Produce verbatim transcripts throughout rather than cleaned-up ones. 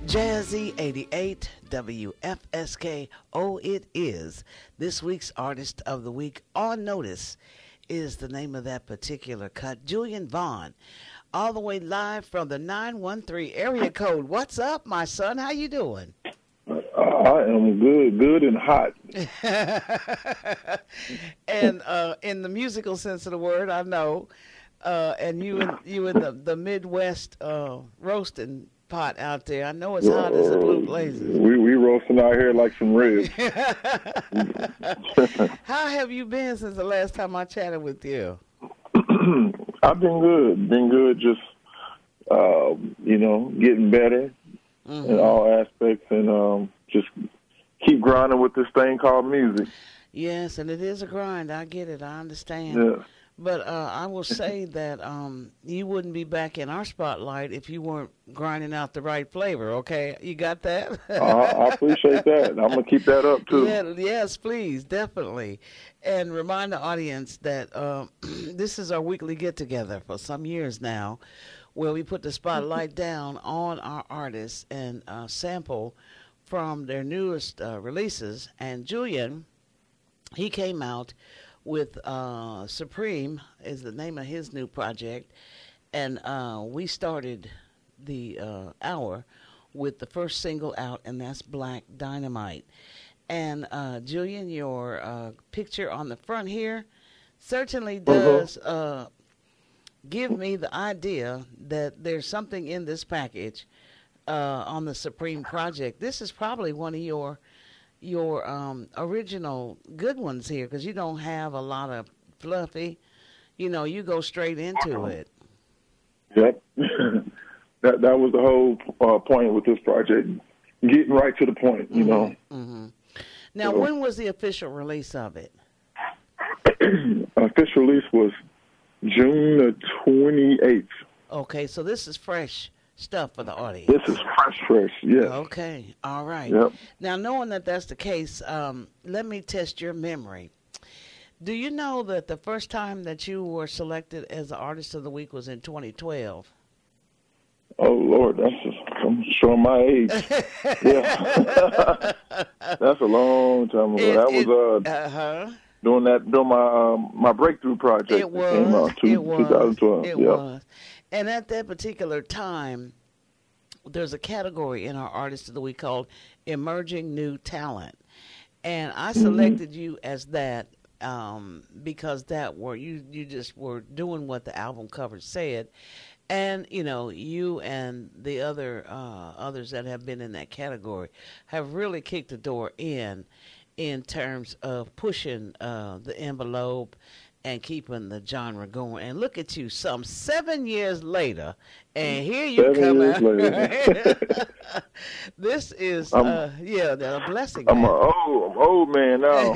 Jazzy eighty-eight W F S K. Oh, it is. This week's Artist of the Week on Notice is the name of that particular cut. Julian Vaughn, all the way live from the nine one three area code. What's up, my son? How you doing? I am good, good and hot. And uh, in the musical sense of the word, I know. Uh, and you in, you in the, the Midwest uh, roasting pot out there. I know it's hot as the blue blazes. We we roasting out here like some ribs. How have you been since the last time I chatted with you? I've been good, been good. Just uh, you know, getting better mm-hmm. in all aspects, and um, just keep grinding with this thing called music. Yes, and it is a grind. I get it. I understand. Yeah. But uh, I will say that um, you wouldn't be back in our spotlight if you weren't grinding out the right flavor, okay? You got that? uh, I appreciate that. I'm going to keep that up, too. Yeah, yes, please, definitely. And remind the audience that uh, this is our weekly get-together for some years now, where we put the spotlight down on our artists and uh, sample from their newest uh, releases. And Julian, he came out with uh, Supreme is the name of his new project. And uh, we started the uh, hour with the first single out, and that's Black Dynamite. And uh, Julian, your uh, picture on the front here certainly does uh, give me the idea that there's something in this package uh, on the Supreme project. This is probably one of your your um, original good ones here, because you don't have a lot of fluffy. You know, you go straight into it. Yep. that that was the whole uh, point with this project, getting right to the point, you mm-hmm. know. Mm-hmm. Now, so, when was the official release of it? Official release was June the twenty-eighth. Okay, so this is fresh stuff for the audience. This is fresh, fresh, yeah. Okay, all right. Yep. Now, knowing that that's the case, um, let me test your memory. Do you know that the first time that you were selected as the Artist of the Week was in twenty twelve? Oh, Lord, that's just, I'm showing my age. Yeah. That's a long time ago. It, that it, was uh, uh-huh. doing that, doing my um, my breakthrough project. It was. Came out, two, it was. twenty twelve. It yep. was. And at that particular time, there's a category in our Artist of the Week called Emerging New Talent. And I selected mm-hmm. you as that um, because that were you, you just were doing what the album cover said. And, you know, you and the other uh, others that have been in that category have really kicked the door in in terms of pushing uh, the envelope and keeping the genre going. And look at you, some seven years later, and here you seven come out. This is, uh, yeah, a blessing. I'm an old, I'm old man now.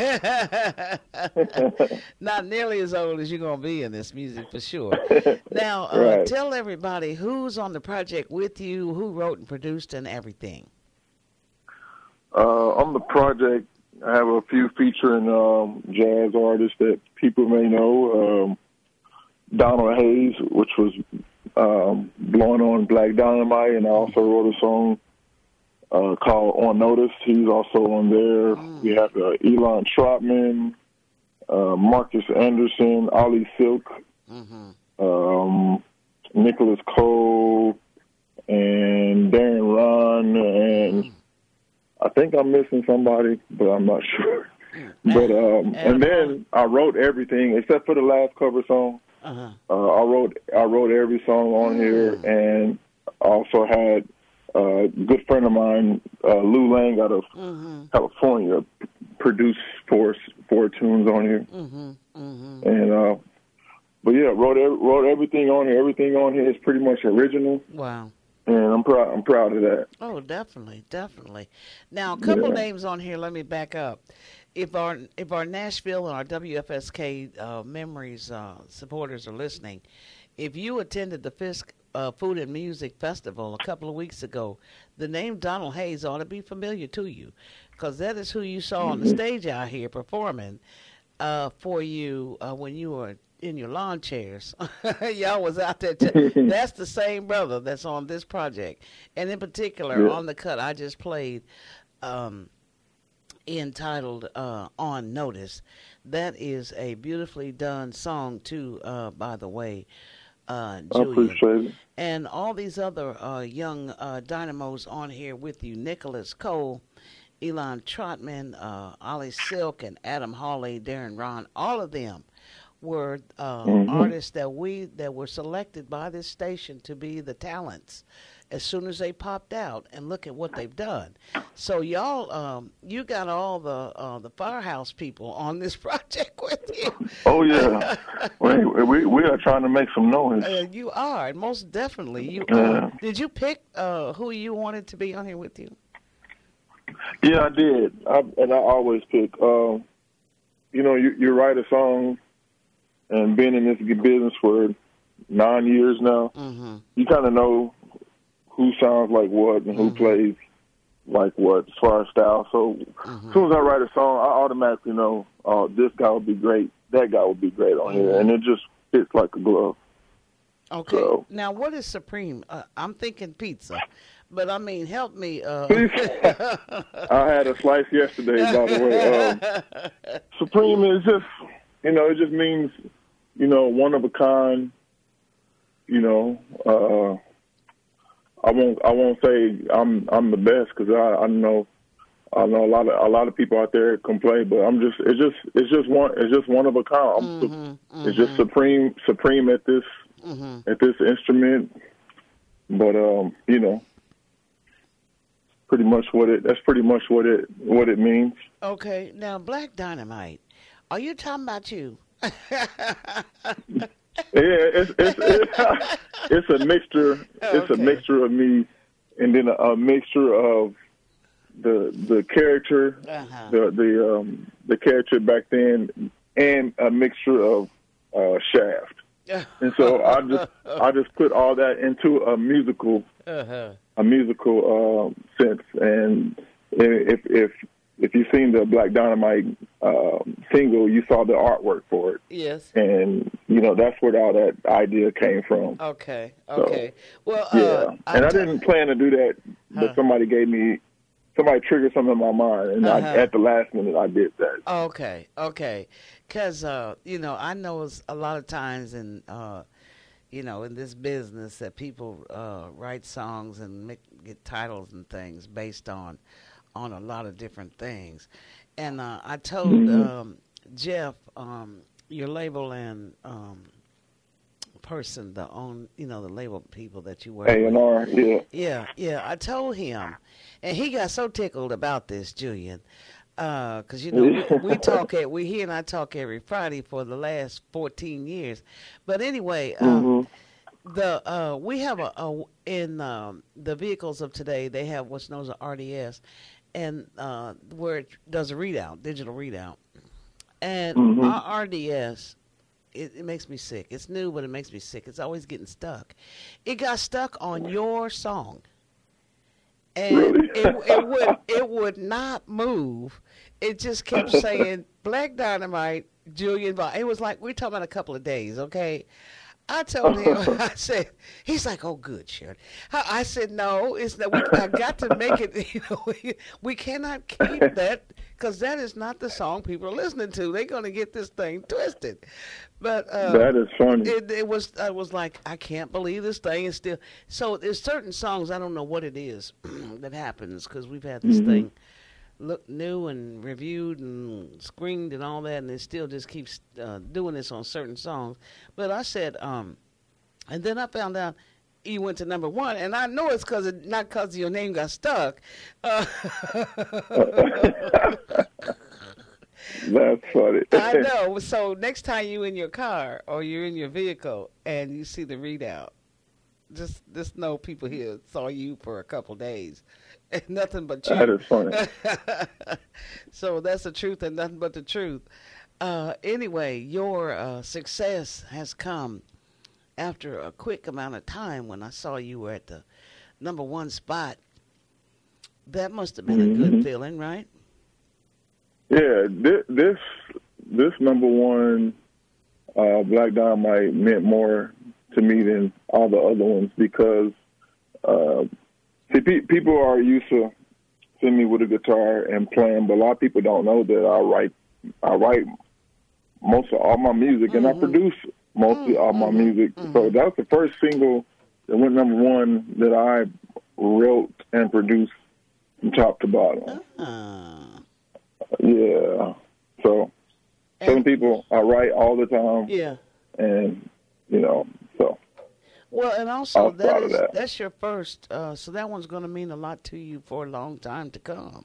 Not nearly as old as you're going to be in this music, for sure. Now, uh, right. tell everybody who's on the project with you, who wrote and produced and everything. Uh, on the project, I have a few featuring um, jazz artists that people may know. Um, Donald Hayes, which was um, blowing on Black Dynamite, and I also wrote a song uh, called On Notice. He's also on there. Mm. We have uh, Elon Trotman, uh, Marcus Anderson, Ollie Silk, mm-hmm. um, Nicholas Cole, and Darren Ron, and mm. I think I'm missing somebody, but I'm not sure. But um, and then I wrote everything except for the last cover song. Uh-huh. Uh, I wrote I wrote every song on mm. here, and also had a good friend of mine, uh, Lou Lang, out of mm-hmm. California, produced four four tunes on here. Mm-hmm. Mm-hmm. And uh, but yeah, wrote wrote everything on here. Everything on here is pretty much original. Wow. And I'm proud. I'm proud of that. Oh, definitely, definitely. Now, a couple yeah. names on here. Let me back up. If our if our Nashville and our W F S K uh, Memories uh, supporters are listening, if you attended the Fisk uh, Food and Music Festival a couple of weeks ago, the name Donald Hayes ought to be familiar to you, because that is who you saw on the stage out here performing uh, for you uh, when you were in your lawn chairs. Y'all was out there. T- that's the same brother that's on this project, and in particular Yeah. on the cut I just played, um, entitled uh, "On Notice." That is a beautifully done song too. Uh, by the way, uh, I Julian, appreciate it. and all these other uh, young uh, dynamos on here with you: Nicholas Cole, Elon Trotman, uh, Ollie Silk, and Adam Hawley, Darren Ron. All of them were uh, Mm-hmm. artists that we that were selected by this station to be the talents as soon as they popped out, and look at what they've done. So y'all, um, you got all the uh, the Firehouse people on this project with you. Oh yeah, we, we we are trying to make some noise. Uh, you are, most definitely. You Yeah. are. Did you pick uh, who you wanted to be on here with you? Yeah, I did, I, and I always pick. Um, you know, you, you write a song, and being in this business for nine years now, Mm-hmm. you kind of know who sounds like what and who Mhm. plays like what as far as style. So Mhm. as soon as I write a song, I automatically know, oh, this guy would be great, that guy would be great on here, and it just fits like a glove. Okay. So- Now, what is Supreme? Uh, I'm thinking pizza, but I mean, help me. Uh... I had a slice yesterday, by the way. Um, Supreme is just, you know, it just means, you know, one of a kind. You know, uh, I won't, I won't say I'm, I'm the best because I, I know, I know a lot of, a lot of people out there complain, but I'm just, it's just, it's just one, it's just one of a kind. I'm su- Mhm, It's just supreme, supreme at this, mhm. at this instrument. But um, you know, pretty much what it, that's pretty much what it, what it means. Okay. Now, Black Dynamite. Are you talking about you? Yeah, it's it's it's, it's a mixture. It's Okay. a mixture of me, and then a, a mixture of the the character, Uh-huh. the the um the character back then, and a mixture of uh, Shaft. And so I just I just put all that into a musical uh-huh. a musical um, sense. And if if if you've seen the Black Dynamite um, single, you saw the artwork for it. Yes. And, you know, that's where all that idea came from. Okay. So, Okay. Well, Yeah. uh, and I, ta- didn't plan to do that, but Huh. somebody gave me, somebody triggered something in my mind. And Uh-huh. I, at the last minute, I did that. Okay, okay, because uh, you know, I know it's a lot of times in uh, you know, in this business that people uh, write songs and make, get titles and things based on on a lot of different things. And uh, I told Mhm. um, Jeff, um, your label and um, person, the own, you know, the label people that you work A with. and R, yeah. Yeah, yeah. I told him, and he got so tickled about this, Julian, because you know we, we talk. e- We he and I talk every Friday for the last fourteen years. But anyway, um, Mhm. the uh, we have a, a in um, the vehicles of today. They have what's known as an R D S, and uh, where it does a readout, digital readout, and Mhm. our R D S. It, it makes me sick. It's new, but it makes me sick. It's always getting stuck. It got stuck on your song, and Really? it, it would it would not move. It just kept saying Black Dynamite, Julian Vaughn. It was like we're talking about a couple of days, okay? I told him, I said, he's like, oh, good, Sharon. I, I said, no, it's that we, I got to make it, you know, we, we cannot keep that because that is not the song people are listening to. They're going to get this thing twisted. But uh, That is funny. it, it was, I was like, I can't believe this thing is still. So there's certain songs, I don't know what it is that happens because we've had this Mhm. thing look new and reviewed and screened and all that, and it still just keeps uh, doing this on certain songs. But I said, um, and then I found out you went to number one, and I know it's because not because your name got stuck. Uh, That's funny. I know. So next time you in your car or you're in your vehicle and you see the readout, just just know people here saw you for a couple days. And nothing but you. That is funny. So that's the truth and nothing but the truth. Uh, anyway, your uh, success has come after a quick amount of time. When I saw you were at the number one spot, that must have been a good Mhm. feeling, right? Yeah, this, this this number one uh, Black Dynamite meant more to me than all the other ones because uh, see, pe- people are used to seeing me with a guitar and playing, but a lot of people don't know that I write I write most of all my music mm-hmm. and I produce mostly mm-hmm. all my music. Mm-hmm. So that was the first single that went number one that I wrote and produced from top to bottom. Uh. Yeah. So telling people I write all the time. Yeah. And, you know, so. Well, and also that is, that. that's your first, uh, so that one's going to mean a lot to you for a long time to come.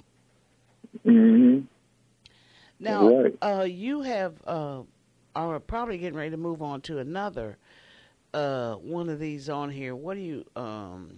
Mm-hmm. Now, right. uh, you have, uh, are probably getting ready to move on to another uh, one of these on here. What do you, um,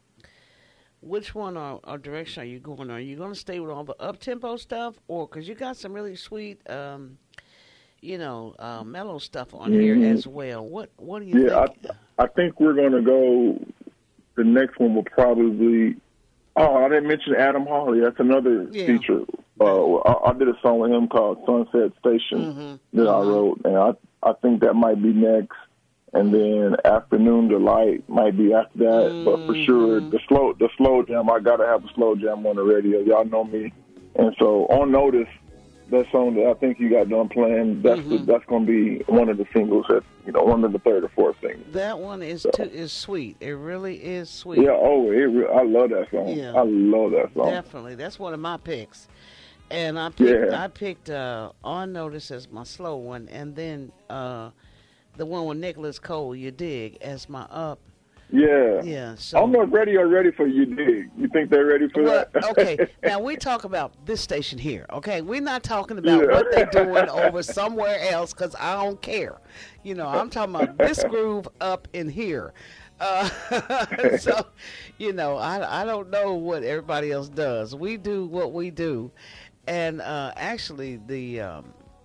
which one or, or direction are you going? Are you going to stay with all the up-tempo stuff? Or, because you got some really sweet, um, you know, uh, mellow stuff on mm-hmm. here as well. What What do you yeah, think? Yeah, I, I think we're going to go, the next one will probably, oh, I didn't mention Adam Hawley. That's another yeah. feature. Uh, I, I did a song with him called Sunset Station mm-hmm. that mm-hmm. I wrote, and I, I think that might be next. And then Afternoon Delight might be after that, mm-hmm. but for sure the slow the slow jam. I gotta have a slow jam on the radio. Y'all know me, and so on Notice, that song that I think you got done playing. That's mm-hmm. the, that's gonna be one of the singles that you know, one of the third or fourth singles. That one is so. too, is sweet. It really is sweet. Yeah. Oh, it re- I love that song. Yeah. I love that song. Definitely, that's one of my picks. And I picked yeah. I picked uh, On Notice as my slow one, and then. Uh, The one with Nicholas Cole, You Dig, as my up. Yeah. Yeah. So I'm not ready or ready for You Dig. You think they're ready for well, that? Okay. Now, we talk about this station here, okay? We're not talking about yeah. what they're doing over somewhere else because I don't care. You know, I'm talking about this groove up in here. Uh, so, you know, I, I don't know what everybody else does. We do what we do. And uh, actually, the um,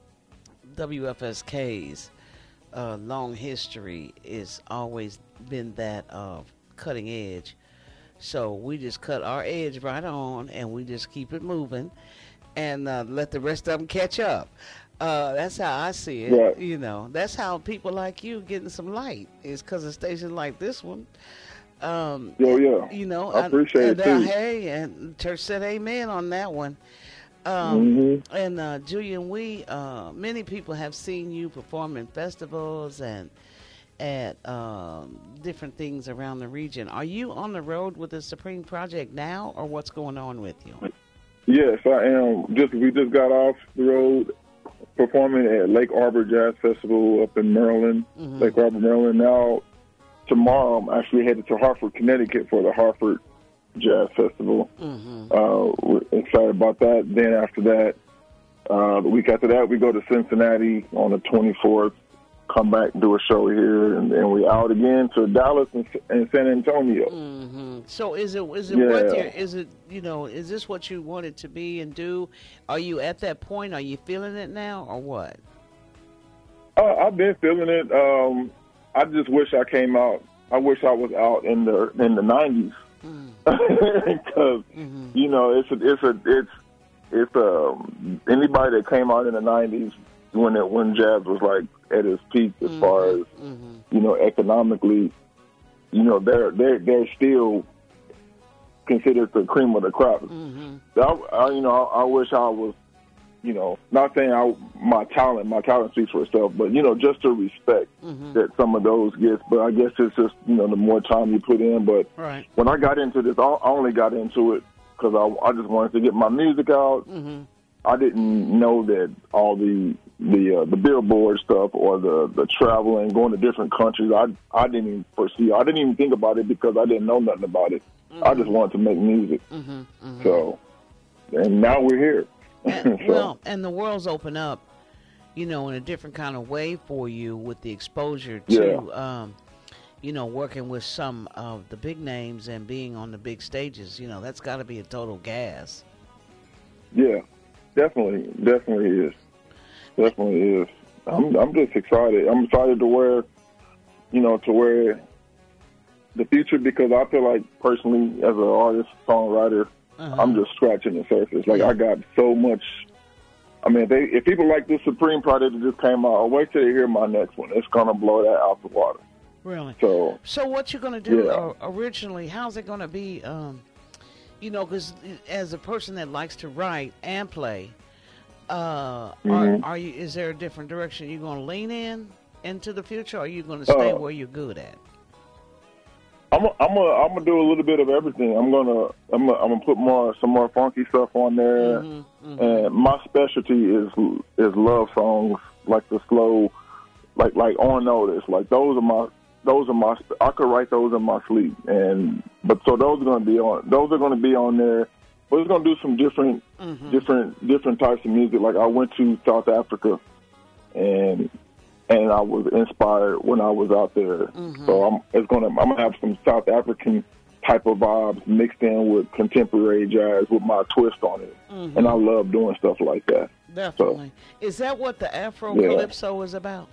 W F S K's Uh, long history is always been that of cutting edge. So we just cut our edge right on and we just keep it moving and uh, let the rest of them catch up. Uh, that's how I see it. Right. You know, that's how people like you getting some light is because of stations like this one. Um, oh, yeah. You know, I appreciate and, it, and, too. Uh, hey, and church said amen on that one. Um, mm-hmm. And uh, Julian, we uh, many people have seen you perform in festivals and at um, different things around the region. Are you on the road with the Supreme Project now, or what's going on with you? Yes, I am. Just we just got off the road performing at Lake Arbor Jazz Festival up in Maryland, mm-hmm. Lake Arbor, Maryland. Now, tomorrow I'm actually headed to Hartford, Connecticut for the Hartford Jazz Festival. Mm-hmm. Uh, we're excited about that. Then after that, uh, the week after that, we go to Cincinnati on the twenty-fourth, come back, do a show here, and then we out again to Dallas and, and San Antonio. Mm-hmm. So is it is it yeah. what your, is it you know is this what you wanted to be and do? Are you at that point? Are you feeling it now, or what? Uh, I've been feeling it. Um, I just wish I came out. I wish I was out in the in the nineties. Because mm-hmm. you know it's a, it's a it's it's um anybody that came out in the nineties when it when jazz was like at its peak as mm-hmm. far as mm-hmm. you know economically, you know they're they're they're still considered the cream of the crop. Mm-hmm. I, I, you know I, I wish I was you know not saying I my talent my talent speaks for itself, but you know just to respect mm-hmm. that some of those gets. But I guess it's just you know the more time you put in. But right. when I got into this, I only got into it because I, I just wanted to get my music out. Mm-hmm. I didn't know that all the the uh, the Billboard stuff or the the travel and going to different countries. I I didn't even foresee. I didn't even think about it because I didn't know nothing about it. Mm-hmm. I just wanted to make music. Mm-hmm. Mm-hmm. So, and now we're here. And, so. Well, and the world's open up, you know, in a different kind of way for you with the exposure to, yeah. um, you know, working with some of the big names and being on the big stages. You know, that's got to be a total gas. Yeah, definitely, definitely is, definitely is. I'm, I'm just excited. I'm excited to where, you know, to where the future, because I feel like personally, as an artist, songwriter, uh-huh. I'm just scratching the surface. Like, yeah. I got so much I mean, if, they, if people like this Supreme project that just came out, I'll wait till they hear my next one. It's gonna blow that out the water. Really? So, so what you're gonna do yeah. uh, originally? How's it gonna be? Um, you know, because as a person that likes to write and play, uh, mm-hmm. are, are you? Is there a different direction you're gonna lean in into the future, or are you gonna stay uh, where you're good at? I'm a, I'm a, I'm gonna do a little bit of everything. I'm gonna I'm gonna, I'm gonna put more some more funky stuff on there, Mm-hmm, mm-hmm. and my specialty is is love songs, like the slow, like like on notice. Like those are my those are my I could write those in my sleep, and but so those are gonna be on those are gonna be on there. We're gonna do some different Mm-hmm. different different types of music. Like I went to South Africa, and. And I was inspired when I was out there. Mm-hmm. So I'm it's gonna I'm gonna have some South African type of vibes mixed in with contemporary jazz with my twist on it. Mm-hmm. And I love doing stuff like that. Definitely. So, is that what the Afro yeah. Calypso is about?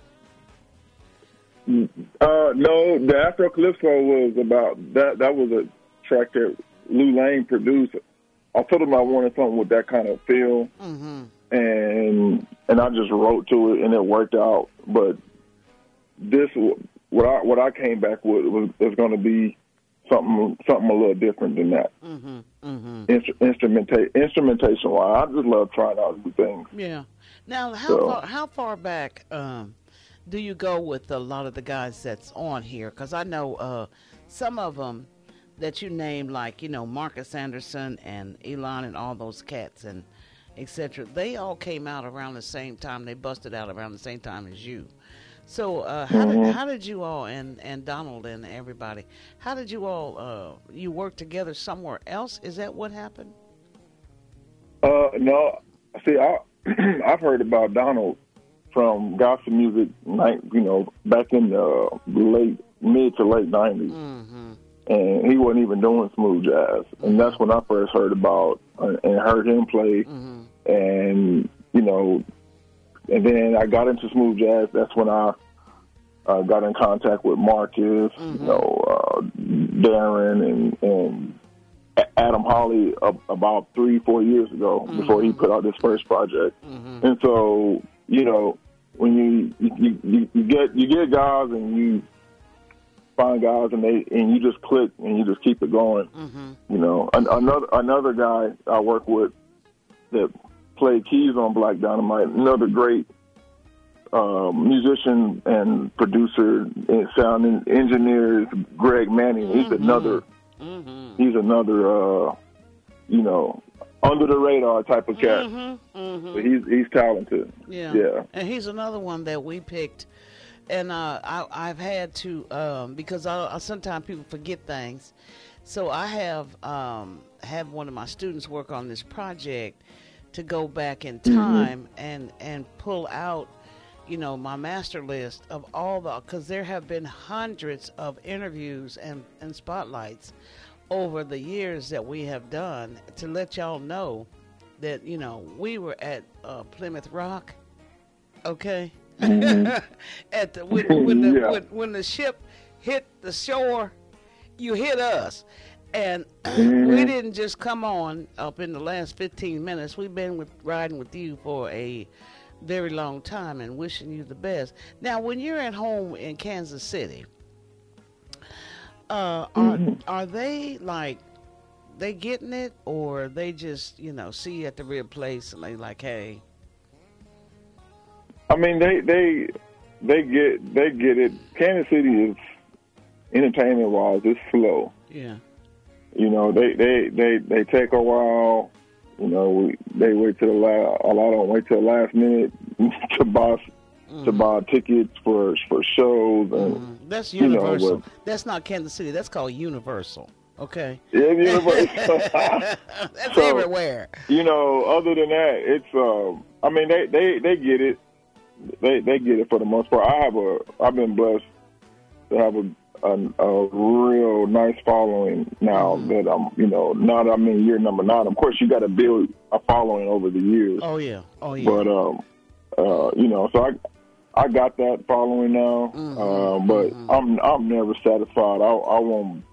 Uh, no, the Afro Calypso was about that. That was a track that Lou Lane produced. I told him I wanted something with that kind of feel. Mm-hmm. And and I just wrote to it, and it worked out. But this, what I what I came back with was is going to be something something a little different than that. Mm-hmm. Mm-hmm. Instru- instrumenta- instrumentation wise, I just love trying out new things. Yeah. Now, how So. far how far back um, do you go with a lot of the guys that's on here? Because I know uh, some of them that you named, like you know Marcus Anderson and Elon and all those cats and et cetera. They all came out around the same time. They busted out around the same time as you. So uh, how, mm-hmm. did, how did you all, and, and Donald and everybody, how did you all, uh, you work together somewhere else? Is that what happened? Uh, no. See, I, I've heard about Donald from gospel music, you know, back in the late, mid to late nineties. Mm-hmm. And he wasn't even doing smooth jazz. And that's when I first heard about uh, and heard him play. Mm-hmm. And, you know, and then I got into smooth jazz. That's when I uh, got in contact with Marcus, mm-hmm. you know, uh, Darren, and, and Adam Holly uh, about three, four years ago mm-hmm. before he put out his first project. Mm-hmm. And so, you know, when you you, you you get you get guys and you find guys and they and you just click and you just keep it going. Mm-hmm. You know, An- another another guy I work with that played keys on Black Dynamite, another great uh, musician and producer and sound engineer, is Greg Manning. He's mm-hmm. another. Mm-hmm. He's another. Uh, you know, under the radar type of cat. Mm-hmm. Mm-hmm. But he's he's talented. Yeah. Yeah. And he's another one that we picked. And uh, I, I've had to, um, because I, I, sometimes people forget things. So I have um, had one of my students work on this project to go back in time mm-hmm. and, and pull out, you know, my master list of all the, because there have been hundreds of interviews and, and spotlights over the years that we have done to let y'all know that, you know, we were at uh, Plymouth Rock, okay? Mm-hmm. At the when, when the yeah. when, when the ship hit the shore, you hit us, and mm-hmm. we didn't just come on up in the last fifteen minutes. We've been with, riding with you for a very long time and wishing you the best. Now, when you're at home in Kansas City, uh, are mm-hmm. are they like they getting it, or they just you know see you at the real place and they like, hey? I mean, they they they get they get it. Kansas City is entertainment wise, it's slow. Yeah. You know, they they, they, they take a while. You know, we, they wait till the last. A lot don't wait till the last minute to buy mm-hmm. to buy tickets for for shows. And mm-hmm. that's Universal. You know, but, that's not Kansas City. That's called Universal. Okay. Yeah, Universal. That's so, everywhere. You know, other than that, it's. Um, I mean, they, they, they get it. They they get it for the most part. I have a I've been blessed to have a a, a real nice following now mm-hmm. that I'm you know now that I'm in year number nine. Of course, you got to build a following over the years. Oh yeah, oh yeah. But um, uh, you know, so I I got that following now. Mm-hmm. Uh, but mm-hmm. I'm I'm never satisfied. I I want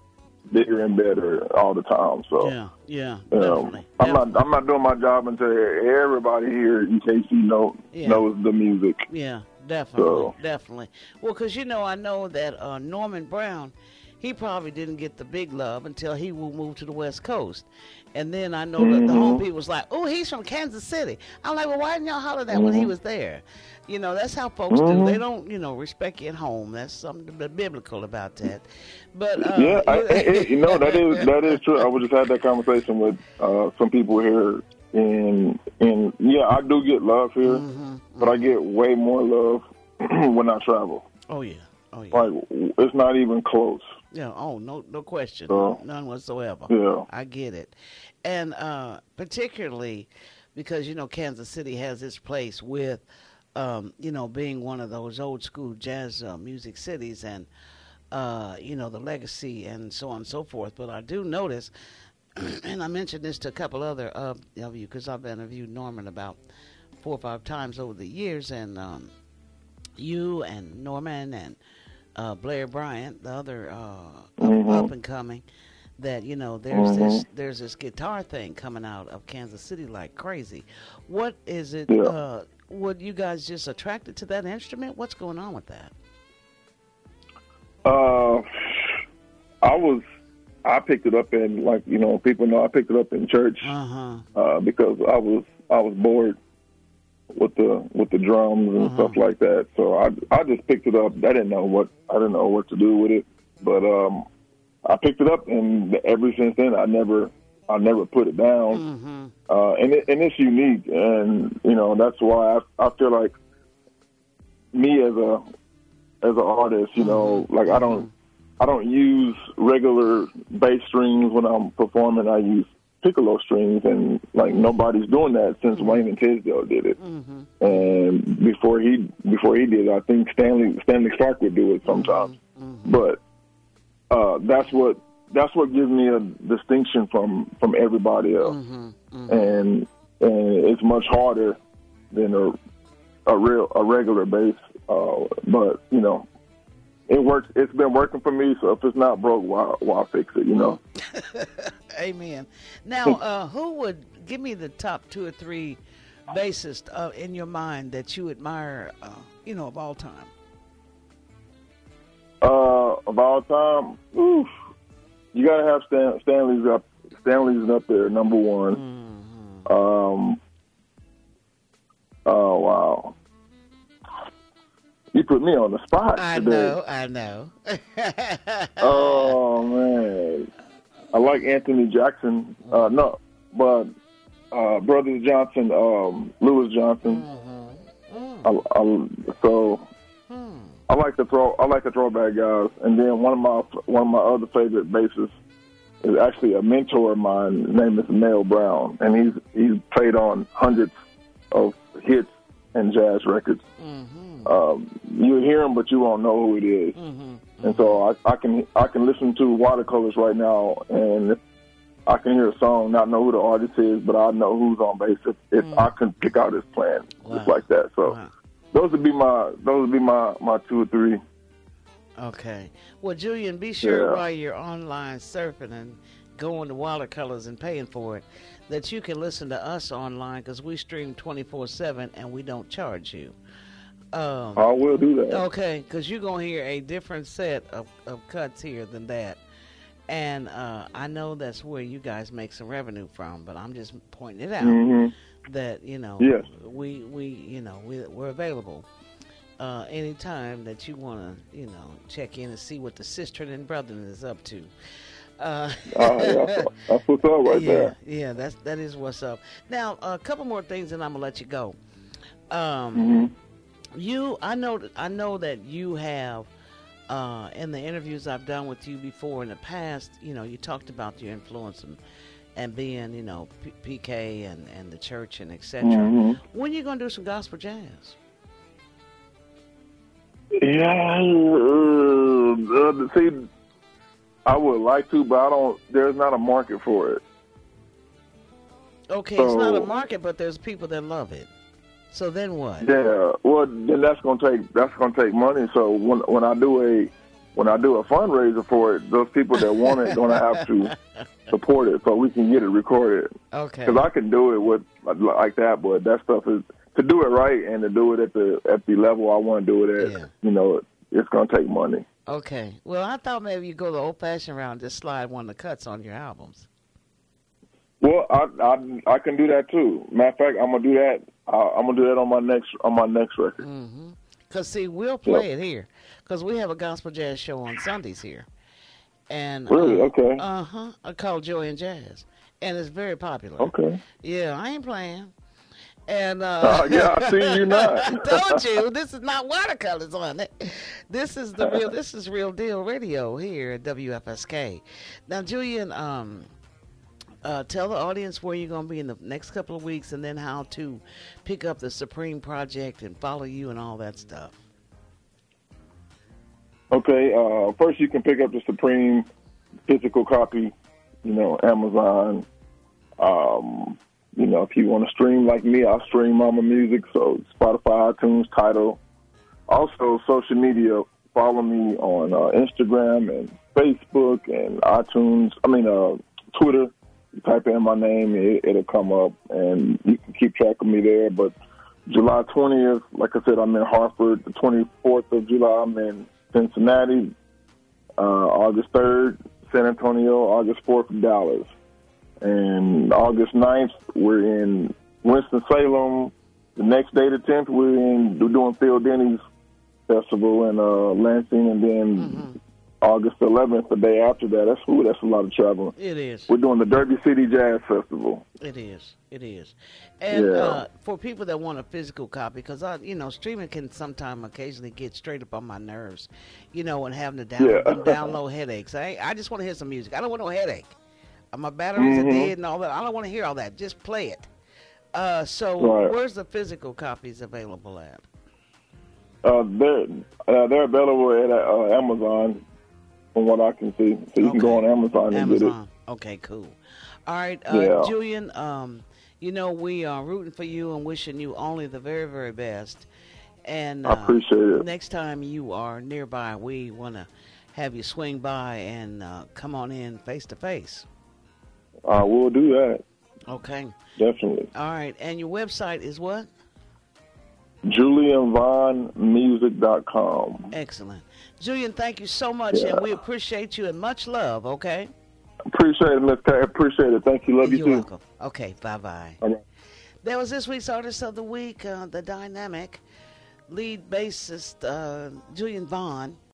bigger and better all the time. So yeah, yeah, um, definitely. I'm definitely. not I'm not doing my job until everybody here in K C know Yeah. knows the music. Yeah, definitely, So- definitely. Well, because you know, I know that uh, Norman Brown, he probably didn't get the big love until he will move to the West Coast. And then I know that the Mhm. home people was like, oh, he's from Kansas City. I'm like, well, why didn't y'all holler that when he Mhm. was there? You know, that's how folks do. Mhm. They don't, you know, respect you at home. That's something biblical about that. But uh, Yeah, I, it, you know that is that is true. I was just had that conversation with uh, some people here, and and yeah, I do get love here, Mhm, but I get way more love when I travel. oh yeah, oh yeah, Like it's not even close. yeah. Oh no, no question, So- none whatsoever. Yeah. I get it. And uh, particularly because, you know, Kansas City has its place with, um, you know, being one of those old school jazz uh, music cities and, uh, you know, the legacy and so on and so forth. But I do notice, and I mentioned this to a couple other uh, of you because I've interviewed Norman about four or five times over the years. And um, you and Norman and uh, Blair Bryant, the other uh, Mhm. up, up and coming, that you know there's Mhm. this there's this guitar thing coming out of Kansas City like crazy. What is it? Yeah. Uh, were you guys just attracted to that instrument? What's going on with that? Uh, I was I picked it up in like you know people know I picked it up in church Uh huh. uh, because I was I was bored with the with the drums and Uh-huh. stuff like that. So I I just picked it up. I didn't know what I didn't know what to do with it, but um, I picked it up, and ever since then I never I never put it down. Mm-hmm. Uh, and it, and it's unique, and you know that's why I I feel like me as a as an artist, you know, like I don't I don't use regular bass strings when I'm performing. I use piccolo strings, and like nobody's doing that since Wayne and Tisdale did it. Mm-hmm. And before he before he did it, I think Stanley Stanley Clark would do it sometimes. Mm-hmm. But uh, that's what that's what gives me a distinction from, from everybody else, Mm-hmm. Mm-hmm. and and it's much harder than a a real a regular bass. Uh, but you know, it works. It's been working for me. So if it's not broke, why why fix it? You know. Amen. Now, uh, who would give me the top two or three bassists uh, in your mind that you admire? Uh, you know, of all time. Uh, of all time, oof, you gotta have Stan, Stanley's up. Stanley's up there, number one. Mm-hmm. Um, oh wow, you put me on the spot I today. know. I know. Oh man, I like Anthony Jackson. Uh, no, but uh, Brothers Johnson, um, Lewis Johnson. Mm-hmm. I, I, so Hmm. I like to throw. I like to throwback guys. And then one of my one of my other favorite bassists is actually a mentor of mine. His name is Mel Brown, and he's he's played on hundreds of hits and jazz records. Mm-hmm. Um, you hear him, but you won't know who it is. Mm-hmm. And so I, I can I can listen to Watercolors right now, and if I can hear a song, not know who the artist is, but I know who's on bass. If, if Mm. I can pick out his plan, Wow. just like that. So Wow. those would be my those would be my, my two or three. Okay. Well, Julian, be sure Yeah. while you're online surfing and going to Watercolors and paying for it, that you can listen to us online because we stream twenty-four seven and we don't charge you. Um, I will do that. Okay, because you're going to hear a different set of, of cuts here than that. And uh, I know that's where you guys make some revenue from, but I'm just pointing it out hmm that, you know, Yes. we, we you know, we, we're available uh, anytime that you want to, you know, check in and see what the sister and brother is up to. Uh, Oh, yeah, that's, that's what's up right yeah, there. yeah, that's, that is what's up. Now, a couple more things and I'm going to let you go. Um, hmm You, I know, I know that you have, uh, in the interviews I've done with you before in the past, you know, you talked about your influence and, and being, you know, P- PK and, and the church and et cetera. hmm When are you going to do some gospel jazz? Yeah, uh, uh, see, I would like to, but I don't. There's not a market for it. Okay, it's not a So- market, but there's people that love it. So then what? Yeah, well, then that's gonna take that's gonna take money. So when when I do a when I do a fundraiser for it, those people that want it going to have to support it so we can get it recorded. Okay. Because I can do it with like that, but that stuff is to do it right and to do it at the at the level I want to do it at. Yeah. You know, it's going to take money. Okay. Well, I thought maybe you go the old-fashioned route and just slide one of the cuts on your albums. Well, I I, I can do that too. Matter of fact, I'm gonna do that. Uh, I'm gonna do that on my next on my next record. Mm-hmm. Cause see, we'll play Yep. it here, cause we have a gospel jazz show on Sundays here, and Really? uh, Okay. uh huh, I call Joy and Jazz, and it's very popular. Okay. Yeah, I ain't playing. And uh, Uh, yeah, I see you not. I told you this is not watercolors on it. This is the real. This is real deal radio here at W F S K. Now, Julian, um, uh, tell the audience where you're going to be in the next couple of weeks, and then how to pick up the Supreme Project and follow you and all that stuff. Okay. Uh, first, you can pick up the Supreme physical copy. You know, Amazon. Um, you know, if you want to stream like me, I'll stream Mama Music. So Spotify, iTunes, Tidal. Also, social media. Follow me on uh, Instagram and Facebook and iTunes. I mean, uh, Twitter. You type in my name, it, it'll come up, and you can keep track of me there. But July twentieth, like I said, I'm in Hartford. The twenty-fourth of July, I'm in Cincinnati. Uh, August third, San Antonio. August fourth, Dallas. And August ninth, we're in Winston-Salem. The next day, the tenth, we're in we're doing Phil Denny's Festival in uh, Lansing, and then Mm-hmm. August eleventh, the day after that. That's ooh, that's a lot of traveling. It is. We're doing the Derby City Jazz Festival. It is. It is. And Yeah. uh, for people that want a physical copy, because I, you know, streaming can sometimes occasionally get straight up on my nerves, you know, and having to down, Yeah. them download headaches. I, I just want to hear some music. I don't want no headache. Uh, My batteries Mhm. are dead and all that. I don't want to hear all that. Just play it. Uh, so Right. where's the physical copies available at? Uh, they're uh, they're available at uh, Amazon, from what I can see. So you Okay. can go on Amazon and get it. Amazon. Okay, cool. All right, uh, Yeah. Julian, um, you know, we are rooting for you and wishing you only the very, very best. And I uh, appreciate it. next time you are nearby, we want to have you swing by and uh, come on in face to face. I will do that, Okay. definitely. All right. And your website is what? Julian Vaughn Music dot com. Excellent. Julian, thank you so much, Yeah. and we appreciate you and much love, okay? Appreciate it, Miss K. Appreciate it. Thank you. Love you You're too. welcome. Okay, bye-bye. All right. That was this week's Artist of the Week, uh, the dynamic lead bassist, uh, Julian Vaughn.